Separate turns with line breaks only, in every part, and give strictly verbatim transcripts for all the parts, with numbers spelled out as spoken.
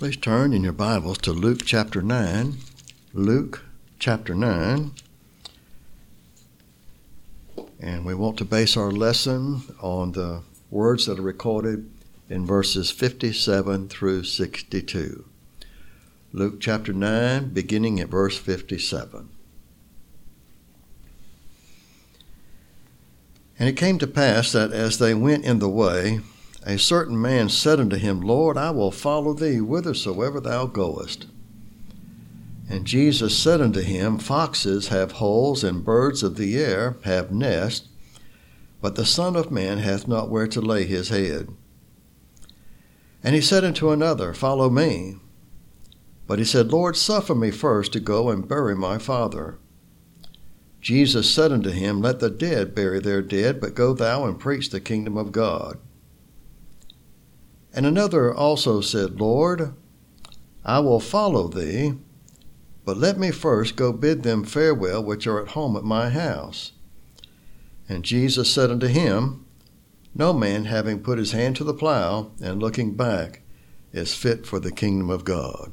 Please turn in your Bibles to Luke chapter nine. Luke chapter nine. And we want to base our lesson on the words that are recorded in verses fifty-seven through sixty-two. Luke chapter nine, beginning at verse fifty-seven. And it came to pass that as they went in the way, a certain man said unto him, Lord, I will follow thee whithersoever thou goest. And Jesus said unto him, Foxes have holes, and birds of the air have nests, but the Son of Man hath not where to lay his head. And he said unto another, Follow me. But he said, Lord, suffer me first to go and bury my father. Jesus said unto him, Let the dead bury their dead, but go thou and preach the kingdom of God. And another also said, Lord, I will follow thee, but let me first go bid them farewell which are at home at my house. And Jesus said unto him, No man having put his hand to the plow and looking back is fit for the kingdom of God.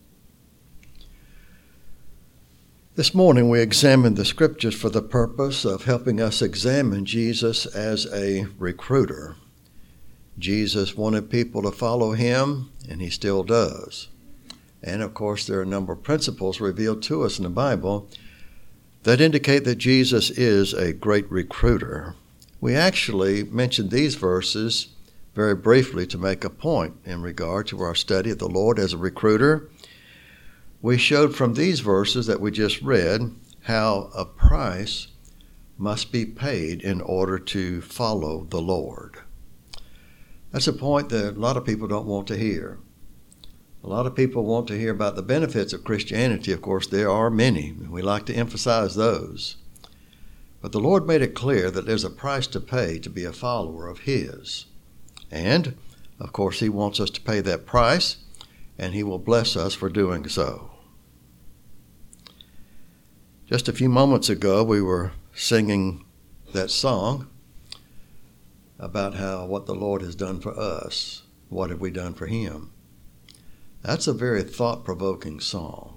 This morning we examined the scriptures for the purpose of helping us examine Jesus as a recruiter. Jesus wanted people to follow him, and he still does. And of course, there are a number of principles revealed to us in the Bible that indicate that Jesus is a great recruiter. We actually mentioned these verses very briefly to make a point in regard to our study of the Lord as a recruiter. We showed from these verses that we just read how a price must be paid in order to follow the Lord. That's a point that a lot of people don't want to hear. A lot of people want to hear about the benefits of Christianity. Of course, there are many, and we like to emphasize those. But the Lord made it clear that there's a price to pay to be a follower of his. And, of course, he wants us to pay that price, and he will bless us for doing so. Just a few moments ago, we were singing that song about how what the Lord has done for us. What have we done for him? That's a very thought-provoking song.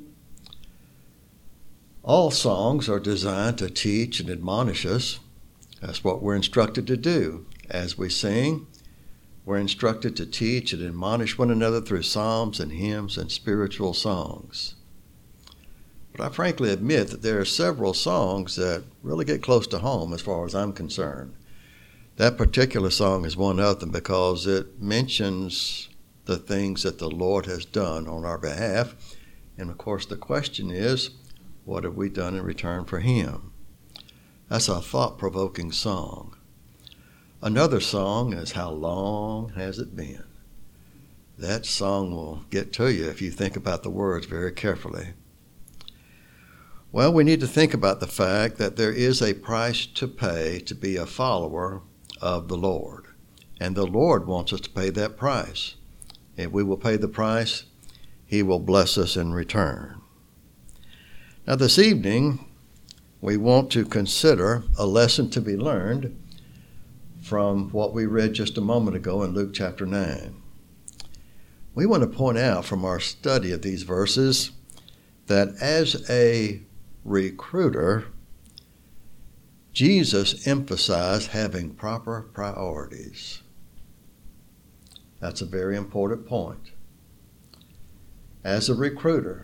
All songs are designed to teach and admonish us. That's what we're instructed to do. As we sing, we're instructed to teach and admonish one another through psalms and hymns and spiritual songs. But I frankly admit that there are several songs that really get close to home as far as I'm concerned. That particular song is one of them because it mentions the things that the Lord has done on our behalf. And of course, the question is, what have we done in return for him? That's a thought-provoking song. Another song is, How Long Has It Been? That song will get to you if you think about the words very carefully. Well, we need to think about the fact that there is a price to pay to be a follower of the Lord. And the Lord wants us to pay that price. If we will pay the price, he will bless us in return. Now this evening, we want to consider a lesson to be learned from what we read just a moment ago in Luke chapter nine. We want to point out from our study of these verses that as a recruiter, Jesus emphasized having proper priorities. That's a very important point. As a recruiter,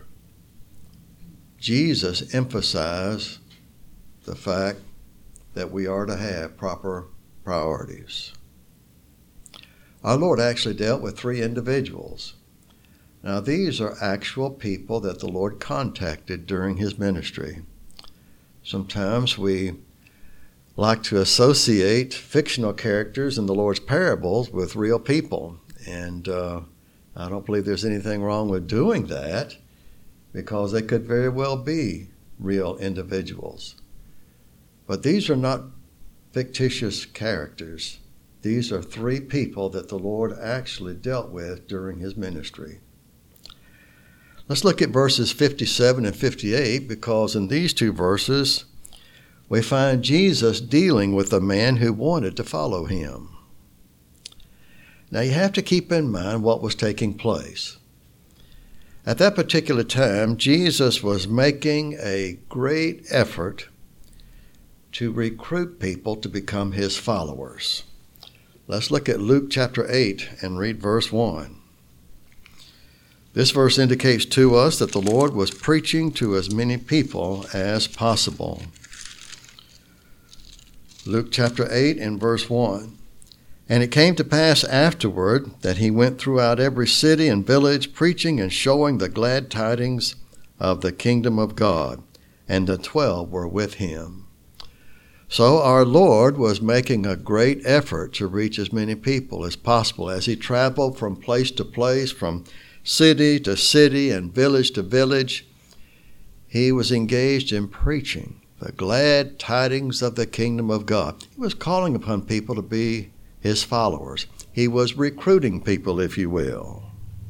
Jesus emphasized the fact that we are to have proper priorities. Our Lord actually dealt with three individuals. Now, these are actual people that the Lord contacted during his ministry. Sometimes we like to associate fictional characters in the Lord's parables with real people. And uh, I don't believe there's anything wrong with doing that because they could very well be real individuals. But these are not fictitious characters. These are three people that the Lord actually dealt with during his ministry. Let's look at verses fifty-seven and fifty-eight because in these two verses, we find Jesus dealing with a man who wanted to follow him. Now you have to keep in mind what was taking place. At that particular time, Jesus was making a great effort to recruit people to become his followers. Let's look at Luke chapter eight and read verse one. This verse indicates to us that the Lord was preaching to as many people as possible. Luke chapter eight and verse one. And it came to pass afterward that he went throughout every city and village, preaching and showing the glad tidings of the kingdom of God, and the twelve were with him. So our Lord was making a great effort to reach as many people as possible as he traveled from place to place, from city to city and village to village. He was engaged in preaching the glad tidings of the kingdom of God. He was calling upon people to be his followers. He was recruiting people, if you will.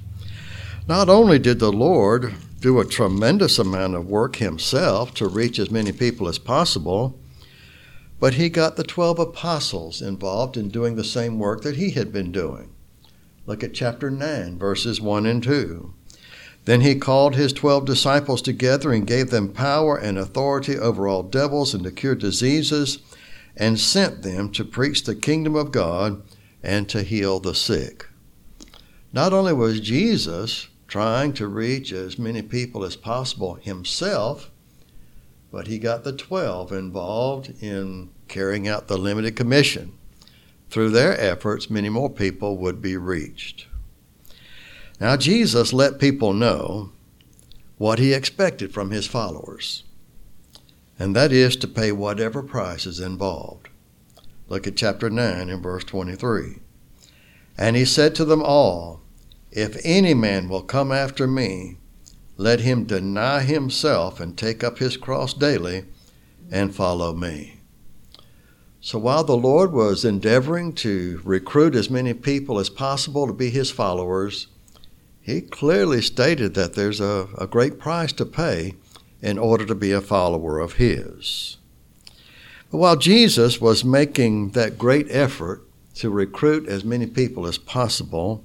Not only did the Lord do a tremendous amount of work himself to reach as many people as possible, but he got the twelve apostles involved in doing the same work that he had been doing. Look at chapter nine, verses one and two. Then he called his twelve disciples together and gave them power and authority over all devils and to cure diseases, and sent them to preach the kingdom of God and to heal the sick. Not only was Jesus trying to reach as many people as possible himself, but he got the twelve involved in carrying out the limited commission. Through their efforts, many more people would be reached. Now, Jesus let people know what he expected from his followers, and that is to pay whatever price is involved. Look at chapter nine and verse twenty-three. And he said to them all, if any man will come after me, let him deny himself and take up his cross daily and follow me. So while the Lord was endeavoring to recruit as many people as possible to be his followers, he clearly stated that there's a, a great price to pay in order to be a follower of his. But while Jesus was making that great effort to recruit as many people as possible,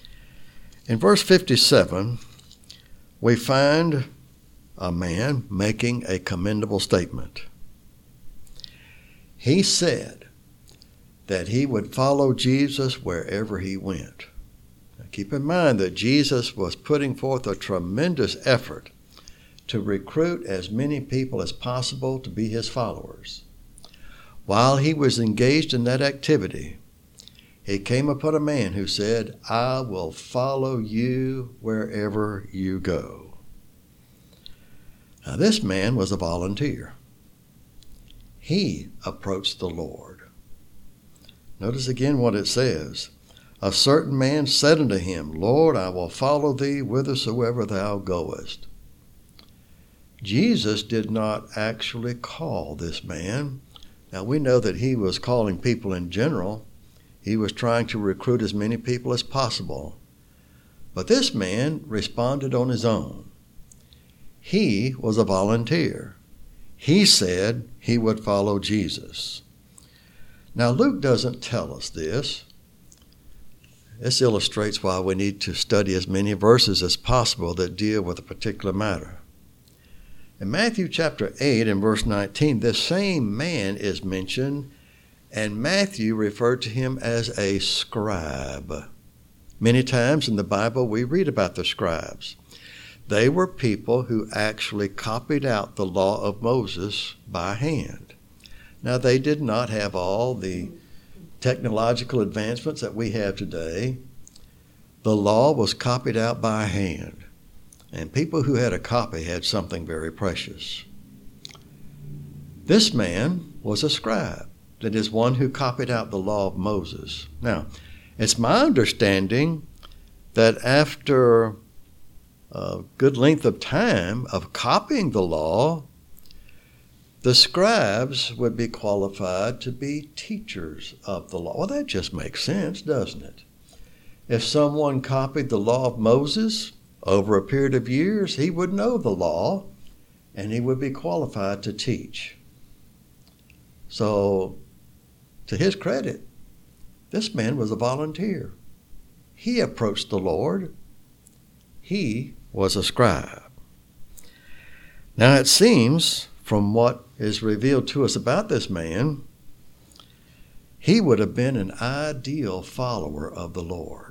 in verse fifty-seven, we find a man making a commendable statement. He said that he would follow Jesus wherever he went. Now, keep in mind that Jesus was putting forth a tremendous effort to recruit as many people as possible to be his followers. While he was engaged in that activity, he came upon a man who said, I will follow you wherever you go. Now, this man was a volunteer. He approached the Lord. Notice again what it says. A certain man said unto him, Lord, I will follow thee whithersoever thou goest. Jesus did not actually call this man. Now, we know that he was calling people in general. He was trying to recruit as many people as possible. But this man responded on his own. He was a volunteer. He said he would follow Jesus. Now, Luke doesn't tell us this. This illustrates why we need to study as many verses as possible that deal with a particular matter. In Matthew chapter eight and verse nineteen, this same man is mentioned, and Matthew referred to him as a scribe. Many times in the Bible we read about the scribes. They were people who actually copied out the law of Moses by hand. Now, they did not have all the technological advancements that we have today. The law was copied out by hand, and people who had a copy had something very precious. This man was a scribe, that is, one who copied out the law of Moses. Now, it's my understanding that after a good length of time of copying the law, the scribes would be qualified to be teachers of the law. Well, that just makes sense, doesn't it? If someone copied the law of Moses over a period of years, he would know the law and he would be qualified to teach. So, to his credit, this man was a volunteer. He approached the Lord. He was a scribe. Now it seems, from what is revealed to us about this man, he would have been an ideal follower of the Lord.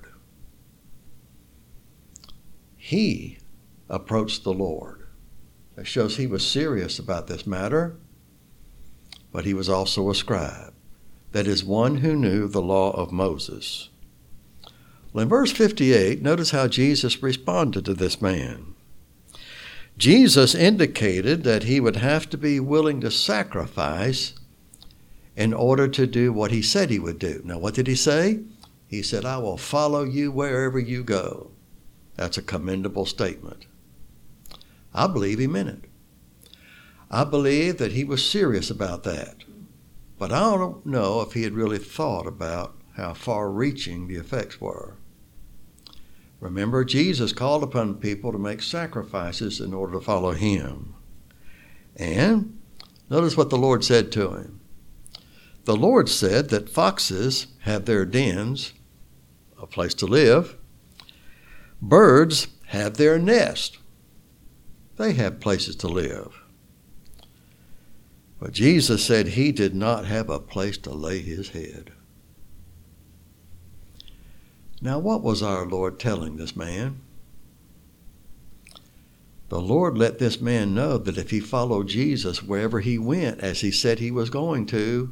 He approached the Lord. That shows he was serious about this matter, but he was also a scribe. That is, one who knew the law of Moses. Well, in verse fifty-eight, notice how Jesus responded to this man. Jesus indicated that he would have to be willing to sacrifice in order to do what he said he would do. Now, what did he say? He said, I will follow you wherever you go. That's a commendable statement. I believe he meant it. I believe that he was serious about that. But I don't know if he had really thought about how far-reaching the effects were. Remember, Jesus called upon people to make sacrifices in order to follow him. And notice what the Lord said to him. The Lord said that foxes have their dens, a place to live. Birds have their nest. They have places to live. But Jesus said he did not have a place to lay his head. Now, what was our Lord telling this man? The Lord let this man know that if he followed Jesus wherever he went, as he said he was going to,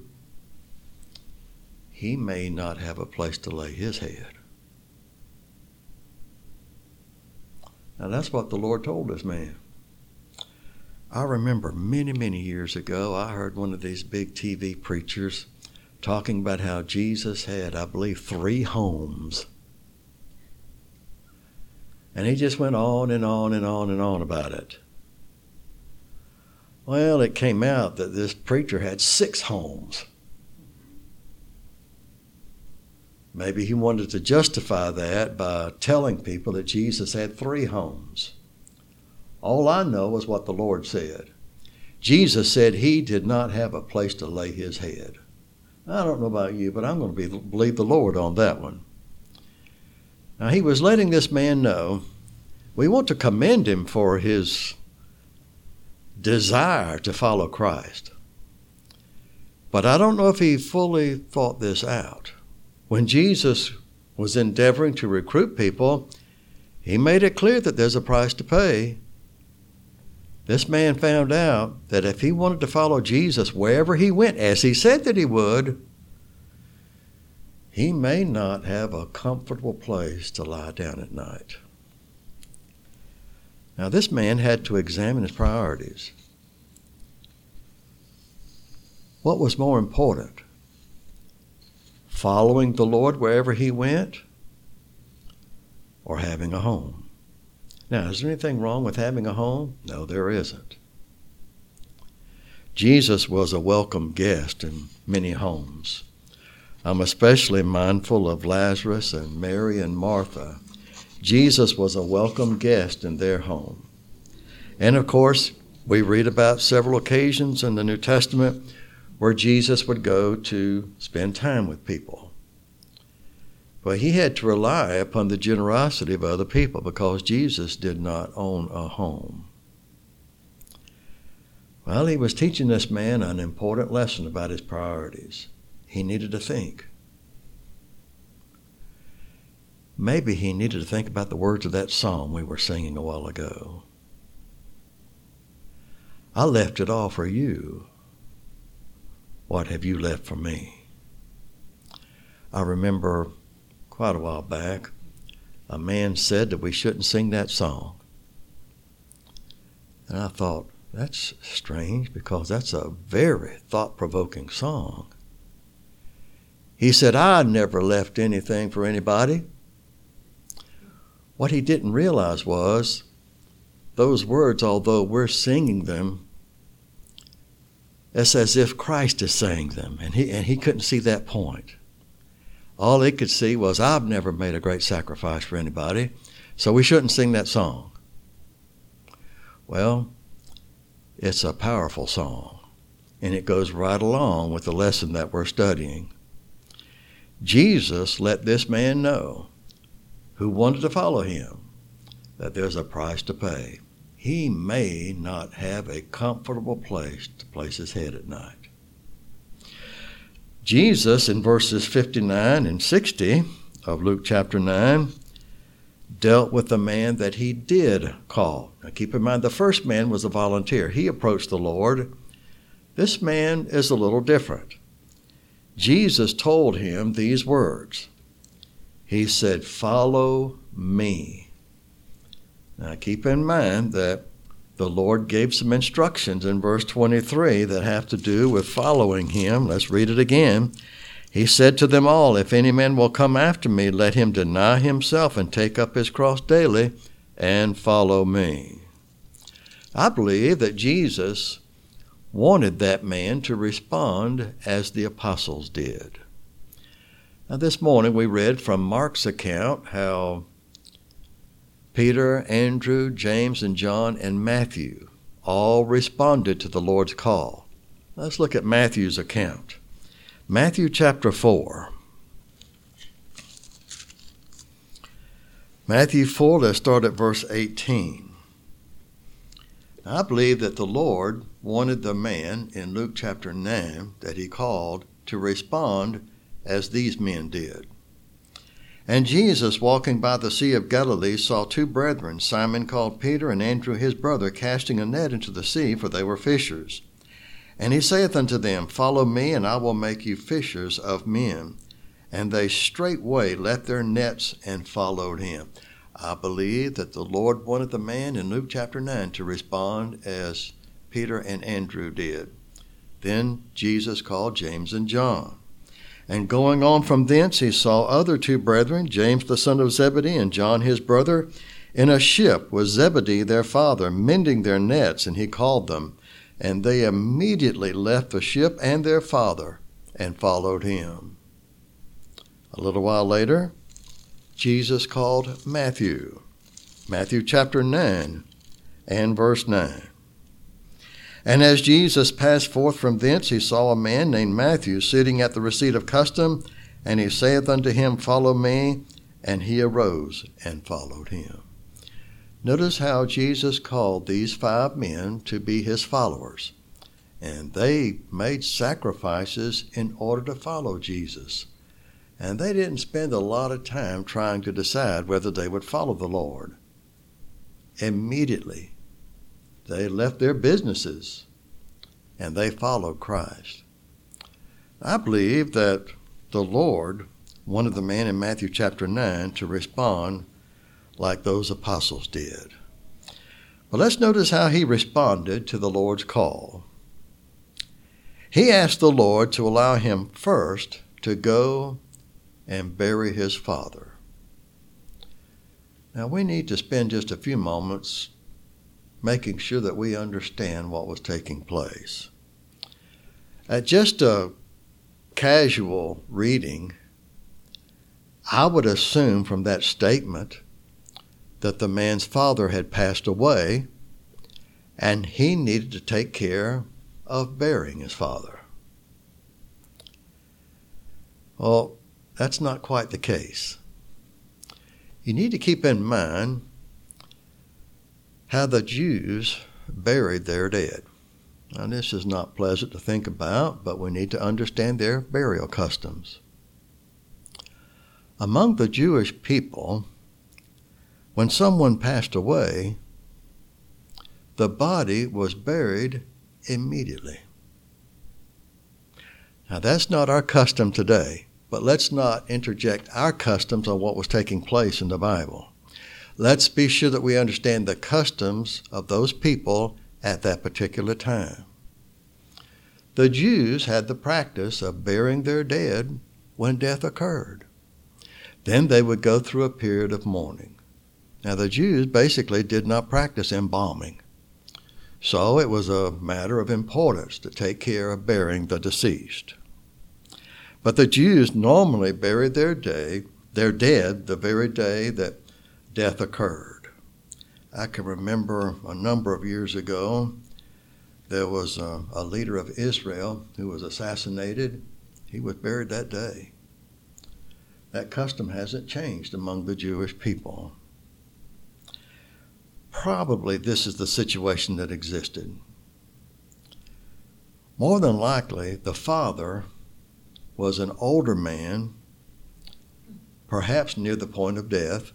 he may not have a place to lay his head. Now, that's what the Lord told this man. I remember many, many years ago, I heard one of these big T V preachers talking about how Jesus had, I believe, three homes. And he just went on and on and on and on about it. Well, it came out that this preacher had six homes. Maybe he wanted to justify that by telling people that Jesus had three homes. All I know is what the Lord said. Jesus said he did not have a place to lay his head. I don't know about you, but I'm going to be, believe the Lord on that one. Now, he was letting this man know, we want to commend him for his desire to follow Christ. But I don't know if he fully thought this out. When Jesus was endeavoring to recruit people, he made it clear that there's a price to pay. This man found out that if he wanted to follow Jesus wherever he went, as he said that he would, he may not have a comfortable place to lie down at night. Now, this man had to examine his priorities. What was more important? Following the Lord wherever he went, or having a home? Now, is there anything wrong with having a home? No, there isn't. Jesus was a welcome guest in many homes. I'm especially mindful of Lazarus and Mary and Martha. Jesus was a welcome guest in their home. And of course, we read about several occasions in the New Testament where Jesus would go to spend time with people. But he had to rely upon the generosity of other people because Jesus did not own a home. Well, he was teaching this man an important lesson about his priorities. He needed to think. Maybe he needed to think about the words of that psalm we were singing a while ago. I left it all for you. What have you left for me? I remember quite a while back, a man said that we shouldn't sing that song. And I thought, that's strange because that's a very thought-provoking song. He said, I never left anything for anybody. What he didn't realize was those words, although we're singing them, it's as if Christ is saying them, and he and he couldn't see that point. All he could see was, I've never made a great sacrifice for anybody, so we shouldn't sing that song. Well, it's a powerful song, and it goes right along with the lesson that we're studying. Jesus let this man know, who wanted to follow him, that there's a price to pay. He may not have a comfortable place to place his head at night. Jesus, in verses fifty-nine and sixty of Luke chapter nine, dealt with the man that he did call. Now keep in mind, the first man was a volunteer. He approached the Lord. This man is a little different. Jesus told him these words. He said, "Follow me." Now keep in mind that the Lord gave some instructions in verse twenty-three that have to do with following him. Let's read it again. He said to them all, "If any man will come after me, let him deny himself and take up his cross daily and follow me." I believe that Jesus wanted that man to respond as the apostles did. Now this morning we read from Mark's account how Peter, Andrew, James, and John, and Matthew all responded to the Lord's call. Let's look at Matthew's account. Matthew chapter four. Matthew four, let's start at verse eighteen. I believe that the Lord wanted the man in Luke chapter nine that he called to respond as these men did. "And Jesus, walking by the Sea of Galilee, saw two brethren, Simon called Peter, and Andrew his brother, casting a net into the sea, for they were fishers. And he saith unto them, Follow me, and I will make you fishers of men. And they straightway left their nets and followed him." I believe that the Lord wanted the man in Luke chapter nine to respond as Peter and Andrew did. Then Jesus called James and John. And going on from thence, he saw other two brethren, James the son of Zebedee and John his brother, in a ship with Zebedee their father, mending their nets, and he called them. And they immediately left the ship and their father and followed him. A little while later, Jesus called Matthew. Matthew chapter nine and verse nine. "And as Jesus passed forth from thence, he saw a man named Matthew sitting at the receipt of custom, and he saith unto him, Follow me. And he arose and followed him." Notice how Jesus called these five men to be his followers, and they made sacrifices in order to follow Jesus. And they didn't spend a lot of time trying to decide whether they would follow the Lord. Immediately, they left their businesses and they followed Christ. I believe that the Lord wanted the man in Matthew chapter nine to respond like those apostles did. But let's notice how he responded to the Lord's call. He asked the Lord to allow him first to go and bury his father. Now we need to spend just a few moments making sure that we understand what was taking place. At just a casual reading, I would assume from that statement that the man's father had passed away and he needed to take care of burying his father. Well, that's not quite the case. You need to keep in mind how the Jews buried their dead. Now, this is not pleasant to think about, but we need to understand their burial customs. Among the Jewish people, when someone passed away, the body was buried immediately. Now, that's not our custom today, but let's not interject our customs on what was taking place in the Bible. Let's be sure that we understand the customs of those people at that particular time. The Jews had the practice of burying their dead when death occurred. Then they would go through a period of mourning. Now, the Jews basically did not practice embalming. So it was a matter of importance to take care of burying the deceased. But the Jews normally buried their day, their dead the very day that death occurred. I can remember a number of years ago, there was a, a leader of Israel who was assassinated. He was buried that day. That custom hasn't changed among the Jewish people. probably this is the situation that existed. More than likely, the father was an older man, perhaps near the point of death,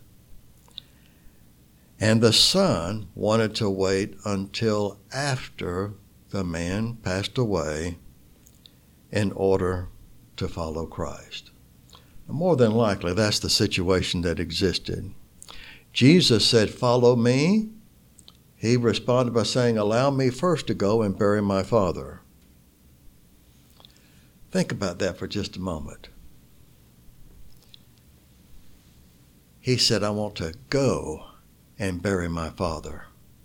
and the son wanted to wait until after the man passed away in order to follow Christ. More than likely, that's the situation that existed. Jesus said, "Follow me." He responded by saying, "Allow me first to go and bury my father." Think about that for just a moment. He said, "I want to go and bury my father."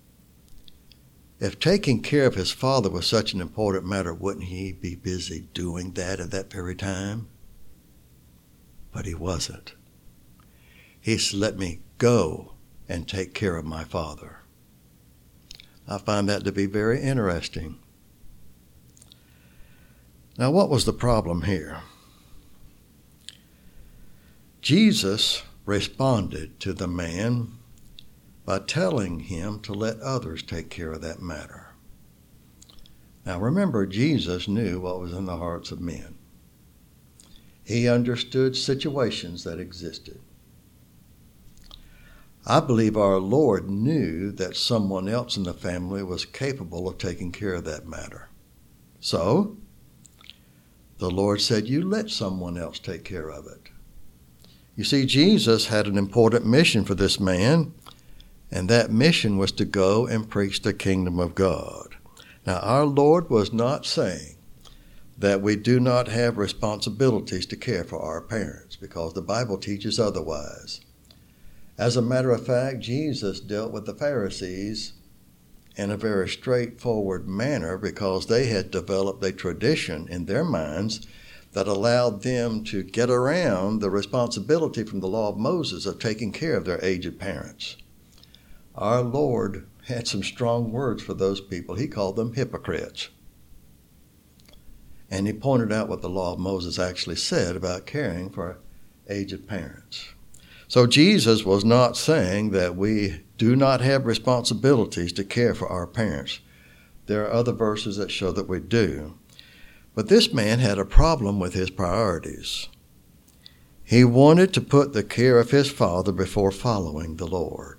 If taking care of his father was such an important matter, wouldn't he be busy doing that at that very time? But he wasn't. He said, "Let me go and take care of my father." I find that to be very interesting. Now, what was the problem here? Jesus responded to the man by telling him to let others take care of that matter. Now, remember, Jesus knew what was in the hearts of men. He understood situations that existed. I believe our Lord knew that someone else in the family was capable of taking care of that matter. So, the Lord said, "You let someone else take care of it." You see, Jesus had an important mission for this man, and that mission was to go and preach the kingdom of God. Now, our Lord was not saying that we do not have responsibilities to care for our parents, because the Bible teaches otherwise. As a matter of fact, Jesus dealt with the Pharisees in a very straightforward manner because they had developed a tradition in their minds that allowed them to get around the responsibility from the law of Moses of taking care of their aged parents. Our Lord had some strong words for those people. He called them hypocrites. And he pointed out what the law of Moses actually said about caring for aged parents. So Jesus was not saying that we do not have responsibilities to care for our parents. There are other verses that show that we do. But this man had a problem with his priorities. He wanted to put the care of his father before following the Lord.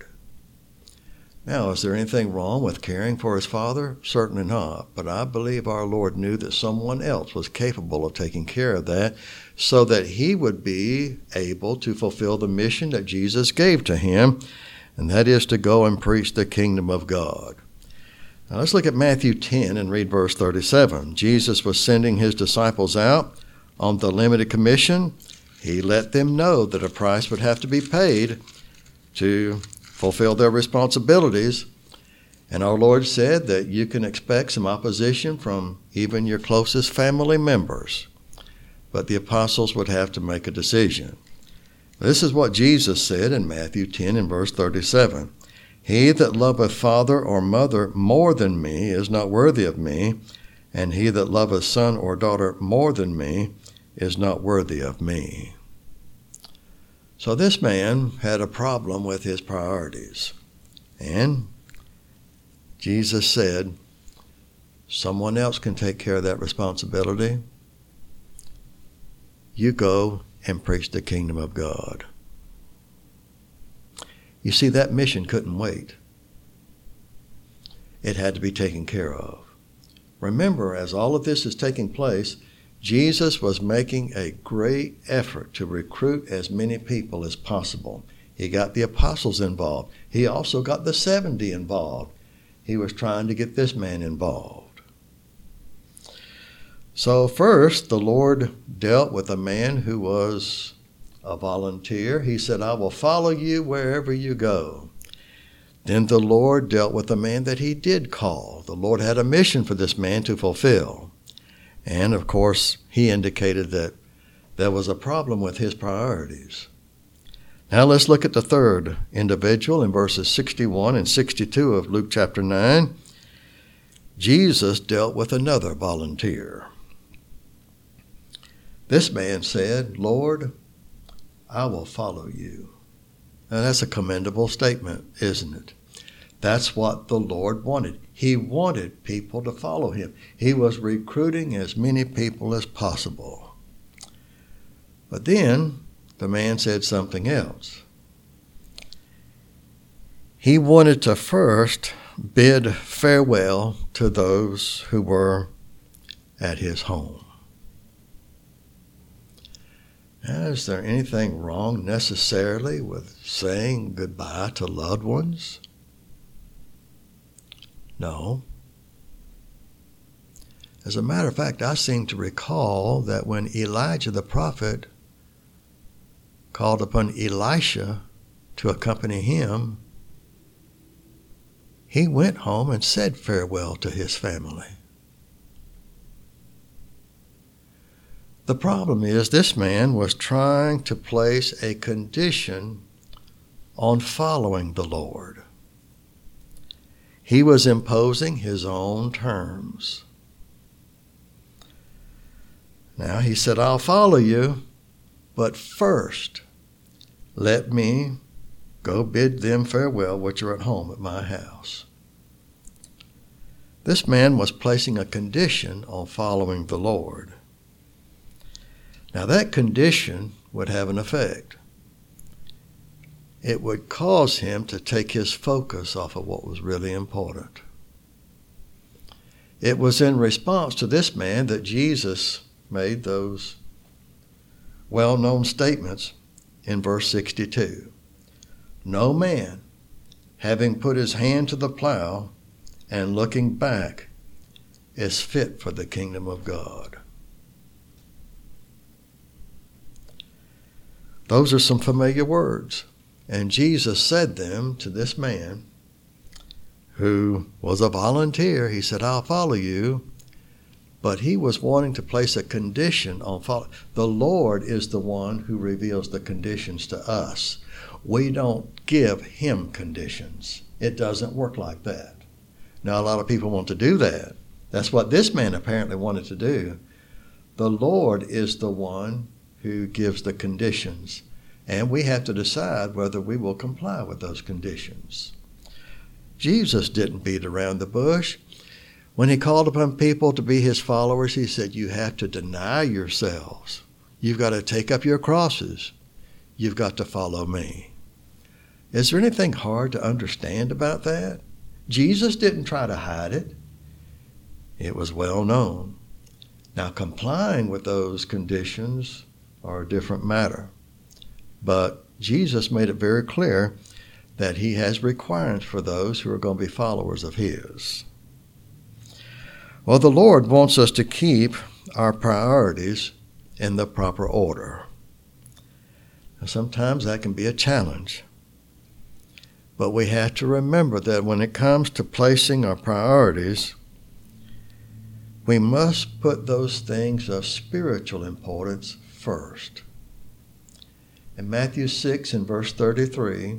Now, is there anything wrong with caring for his father? Certainly not. But I believe our Lord knew that someone else was capable of taking care of that so that he would be able to fulfill the mission that Jesus gave to him, and that is to go and preach the kingdom of God. Now, let's look at Matthew ten and read verse thirty-seven. Jesus was sending his disciples out on the limited commission. He let them know that a price would have to be paid to fulfill their responsibilities. And our Lord said that you can expect some opposition from even your closest family members. But the apostles would have to make a decision. This is what Jesus said in Matthew ten and verse thirty-seven. "He that loveth father or mother more than me is not worthy of me, and he that loveth son or daughter more than me is not worthy of me." So this man had a problem with his priorities. And Jesus said, someone else can take care of that responsibility. You go and preach the kingdom of God. You see, that mission couldn't wait. It had to be taken care of. Remember, as all of this is taking place, Jesus was making a great effort to recruit as many people as possible. He got the apostles involved. He also got the seventy involved. He was trying to get this man involved. So first, the Lord dealt with a man who was a volunteer. He said, "I will follow you wherever you go." Then the Lord dealt with a man that he did call. The Lord had a mission for this man to fulfill. And, of course, he indicated that there was a problem with his priorities. Now let's look at the third individual in verses sixty-one and sixty-two of Luke chapter nine. Jesus dealt with another volunteer. This man said, "Lord, I will follow you." Now that's a commendable statement, isn't it? That's what the Lord wanted. He wanted people to follow him. He was recruiting as many people as possible. But then the man said something else. He wanted to first bid farewell to those who were at his home. Now, is there anything wrong necessarily with saying goodbye to loved ones? No. As a matter of fact, I seem to recall that when Elijah the prophet called upon Elisha to accompany him, he went home and said farewell to his family. The problem is this man was trying to place a condition on following the Lord. He was imposing his own terms. Now he said, I'll follow you, but first let me go bid them farewell which are at home at my house. This man was placing a condition on following the Lord. Now that condition would have an effect. It would cause him to take his focus off of what was really important. It was in response to this man that Jesus made those well-known statements in verse sixty-two. No man, having put his hand to the plow and looking back, is fit for the kingdom of God. Those are some familiar words. And Jesus said them to this man who was a volunteer. He said, I'll follow you. But he was wanting to place a condition on follow. The Lord is the one who reveals the conditions to us. We don't give him conditions. It doesn't work like that. Now, a lot of people want to do that. That's what this man apparently wanted to do. The Lord is the one who gives the conditions. And we have to decide whether we will comply with those conditions. Jesus didn't beat around the bush. When he called upon people to be his followers, he said, you have to deny yourselves. You've got to take up your crosses. You've got to follow me. Is there anything hard to understand about that? Jesus didn't try to hide it. It was well known. Now, complying with those conditions are a different matter. But Jesus made it very clear that he has requirements for those who are going to be followers of his. Well, the Lord wants us to keep our priorities in the proper order. Now, sometimes that can be a challenge. But we have to remember that when it comes to placing our priorities, we must put those things of spiritual importance first. In Matthew six and verse thirty-three,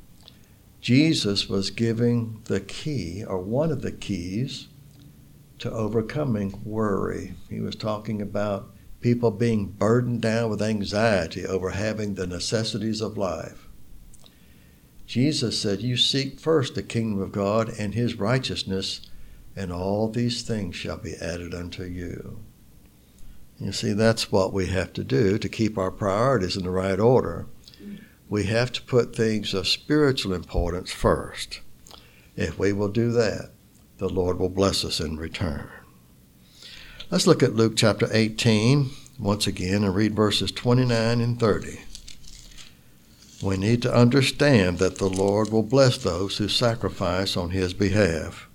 Jesus was giving the key, or one of the keys, to overcoming worry. He was talking about people being burdened down with anxiety over having the necessities of life. Jesus said, you seek first the kingdom of God and his righteousness, and all these things shall be added unto you. You see, that's what we have to do to keep our priorities in the right order. We have to put things of spiritual importance first. If we will do that, the Lord will bless us in return. Let's look at Luke chapter eighteen once again and read verses twenty-nine and thirty. We need to understand that the Lord will bless those who sacrifice on his behalf.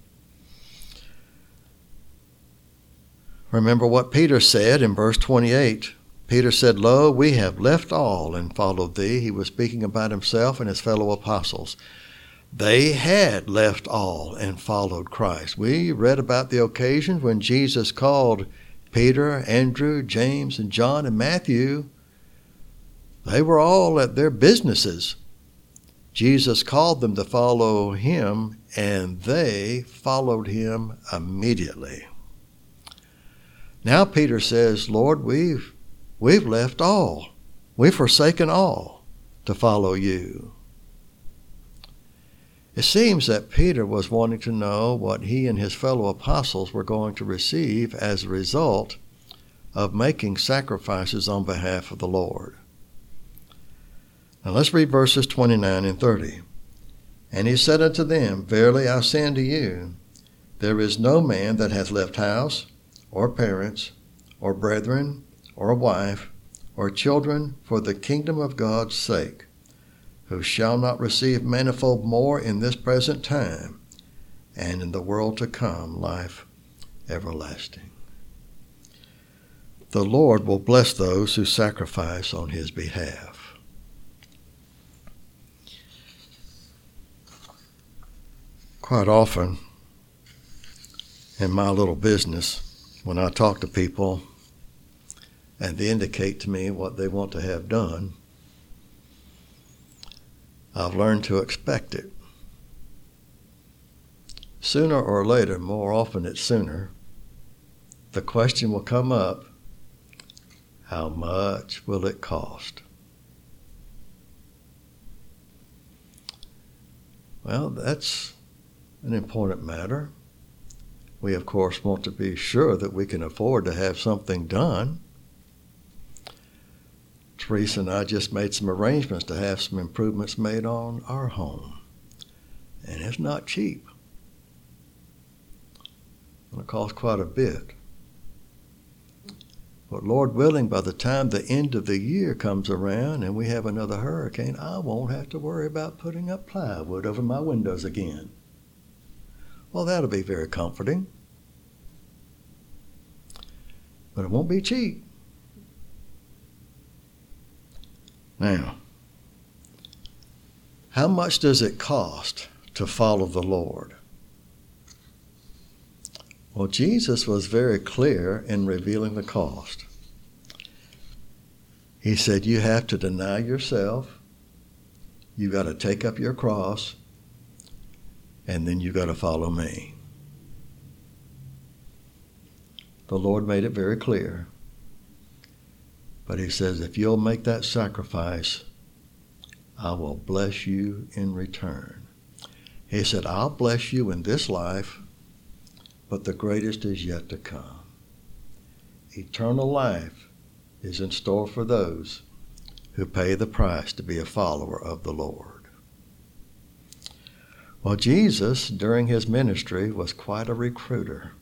Remember what Peter said in verse twenty-eight. Peter said, Lo, we have left all and followed thee. He was speaking about himself and his fellow apostles. They had left all and followed Christ. We read about the occasions when Jesus called Peter, Andrew, James, and John, and Matthew. They were all at their businesses. Jesus called them to follow him, and they followed him immediately. Now Peter says, Lord, we've, we've left all. We've forsaken all to follow you. It seems that Peter was wanting to know what he and his fellow apostles were going to receive as a result of making sacrifices on behalf of the Lord. Now let's read verses twenty-nine and thirty. And he said unto them, Verily I say unto you, there is no man that hath left house, or parents, or brethren, or wife, or children, for the kingdom of God's sake, who shall not receive manifold more in this present time, and in the world to come life everlasting. The Lord will bless those who sacrifice on his behalf. Quite often, in my little business, when I talk to people and they indicate to me what they want to have done, I've learned to expect it. Sooner or later, more often it's sooner, the question will come up, how much will it cost? Well, that's an important matter. We, of course, want to be sure that we can afford to have something done. Teresa and I just made some arrangements to have some improvements made on our home. And it's not cheap. It'll cost quite a bit. But Lord willing, by the time the end of the year comes around and we have another hurricane, I won't have to worry about putting up plywood over my windows again. Well, that'll be very comforting. But it won't be cheap. Now, how much does it cost to follow the Lord? Well, Jesus was very clear in revealing the cost. He said, you have to deny yourself, you got to take up your cross, and then you got to follow me. The Lord made it very clear. But he says, if you'll make that sacrifice, I will bless you in return. He said, I'll bless you in this life, but the greatest is yet to come. Eternal life is in store for those who pay the price to be a follower of the Lord. Well, Jesus, during his ministry, was quite a recruiter.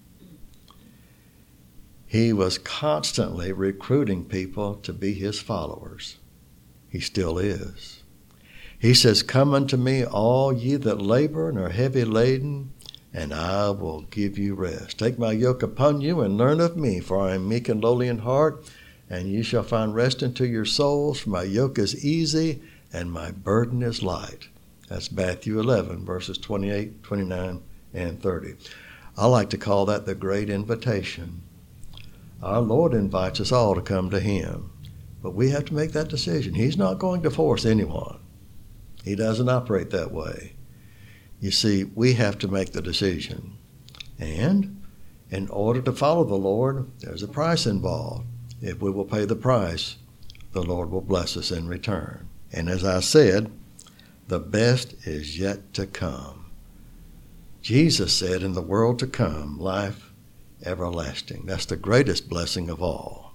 He was constantly recruiting people to be his followers. He still is. He says, come unto me, all ye that labor and are heavy laden, and I will give you rest. Take my yoke upon you and learn of me, for I am meek and lowly in heart, and ye shall find rest unto your souls, for my yoke is easy and my burden is light. That's Matthew eleven, verses twenty-eight, twenty-nine, and thirty. I like to call that the great invitation. Our Lord invites us all to come to him, but we have to make that decision. He's not going to force anyone. He doesn't operate that way. You see, we have to make the decision. And in order to follow the Lord, there's a price involved. If we will pay the price, the Lord will bless us in return. And as I said, the best is yet to come. Jesus said, in the world to come, life everlasting. That's the greatest blessing of all.